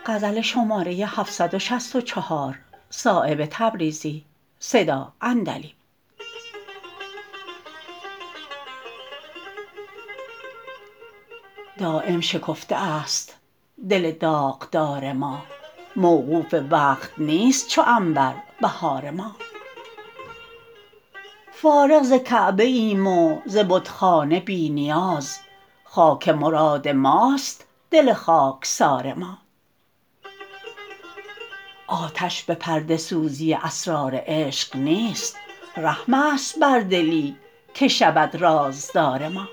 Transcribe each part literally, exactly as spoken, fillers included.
دایم شکفته است دل داغدار ما موقوف وقت نیست چو عنبر بهار ما فارغ ز کعبه ایم و ز بتخانه بی نیاز خاک مراد ماست دل خاکسار ما آتش به پرده سوزی اسرار عشق نیست رحم است بر دلی که شود رازدار ما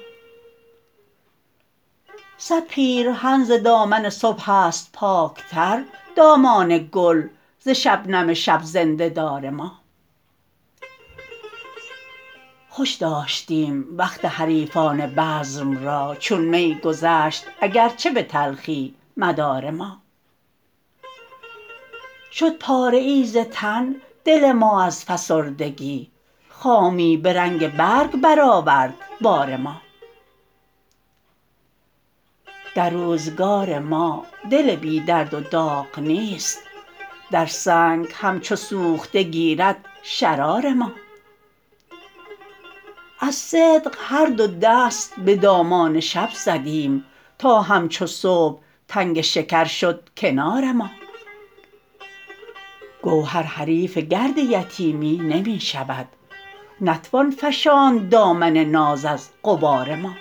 صد پیرهن ز دامن صبح است پاک تر دامان گل ز شبنم شب زنده دار ما خوش داشتیم وقت حریفان بزم را چون می گذشت اگر چه به تلخی مدار ما شد پاره ای ز تن دل ما از فسردگی خامی به رنگ برگ برآورد بار ما در روزگار ما دل بی درد و داغ نیست در سنگ همچو سوخته گیرد شرار ما از صدق هر دو دست به دامان شب زدیم تا همچو صبح تنگ شکر شد کنار ما گوهر حریف گرد یتیمی نمی شود نتوان فشاند دامن ناز از غبار ما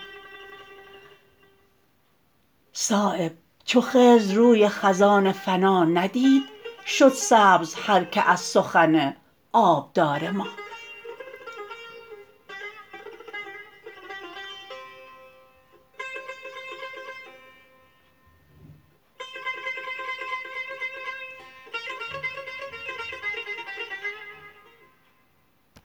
صایب چو خضر روی خزان فنا ندید شد سبز هر که از سخن آبدار ما